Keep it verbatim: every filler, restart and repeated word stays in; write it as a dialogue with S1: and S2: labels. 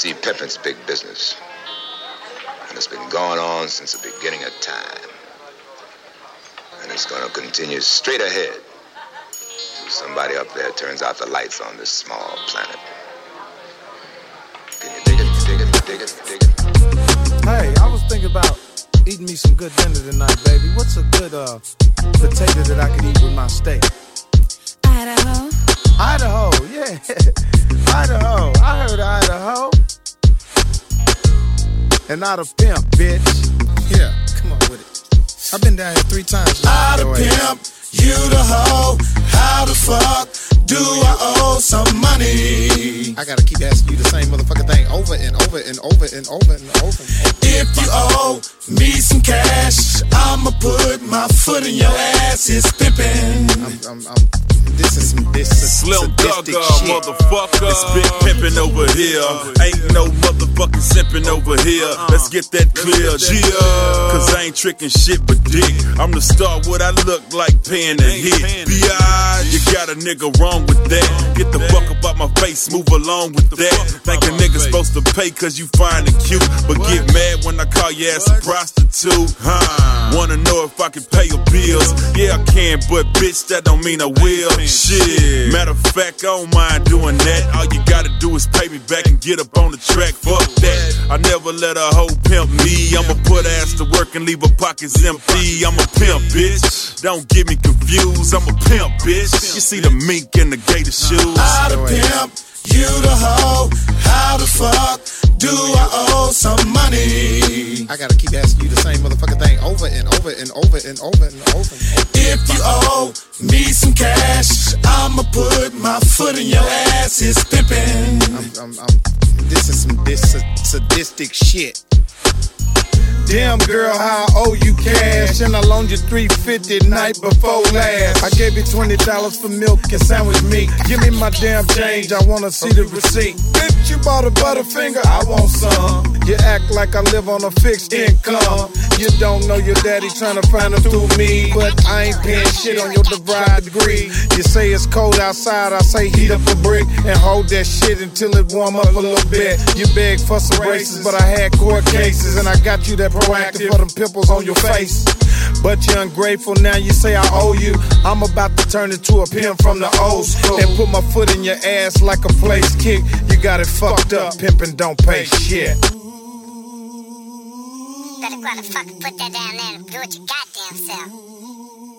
S1: see, pimping's big business. And it's been going on since the beginning of time. And it's going to continue straight ahead till somebody up there turns out the lights on this small planet. Can you dig it, dig it, dig it, dig it?
S2: Hey, I was thinking about eating me some good dinner tonight, baby. What's a good uh potato that I could eat with my steak?
S3: Idaho.
S2: Idaho, yeah. Idaho. I heard of Idaho. And not a pimp, bitch.
S4: Yeah, come on with it. I've been down here three times.
S5: I the pimp, you the hoe. How the fuck do I owe some money?
S4: I gotta keep asking you the same motherfucking thing over and over and over and over and over and over.
S5: If you owe me some cash, I'ma put my foot in your ass. It's pimpin'.
S4: I'm, I'm, I'm, this is some this is
S6: Slim
S4: sadistic
S6: Duggar,
S4: shit.
S6: motherfucker. It's big pimpin' over here. Ain't no motherfucking simpin' over here. Let's get that clear, Gia. Cause I ain't tricking shit but dick. I'm the star, what I look like paying a hit. B I, you got a nigga wrong with that. Get the fuck up out my face, move along with that. Think a nigga supposed to pay cause you fine and cute, but get mad when I call your ass a prostitute. Huh? Wanna know if I can pay your bills? Yeah, I can, but bitch, that don't mean I will. Shit. Matter of fact, I don't mind doing that. All you gotta do is pay me back and get up on the track. Fuck that. I never let a hoe pimp me. I'ma put ass to work and leave her pockets empty. I'm a pimp, bitch. Don't get me confused. I'm a pimp, bitch. You see the mink and the gator shoes.
S5: I the pimp, you the hoe. How the fuck do I owe some money?
S4: I gotta keep asking you the same motherfucking thing over and over and over and over and over and over.
S5: If you owe me some cash, I'ma put my foot in your ass. It's pimpin'.
S4: I'm, I'm, I'm, this is some this sadistic shit.
S2: Damn girl, how I owe you cash, and I loaned you three fifty night before last. I gave you twenty dollars for milk and sandwich meat. Give me my damn change, I wanna see the receipt. Bitch, you bought a Butterfinger, I want some. You act like I live on a fixed income. You don't know your daddy tryna find it through me, but I ain't paying shit on your divide degree. You say it's cold outside, I say heat up a brick and hold that shit until it warm up a little bit. You beg for some braces, but I had court cases, and I got you that proactive for them pimples on your face. But you're ungrateful, now you say I owe you. I'm about to turn into a pimp from the old school and put my foot in your ass like a place kick. You got it fucked up, pimpin' don't pay shit.
S3: Better go to fucking put that down there and do it your goddamn self.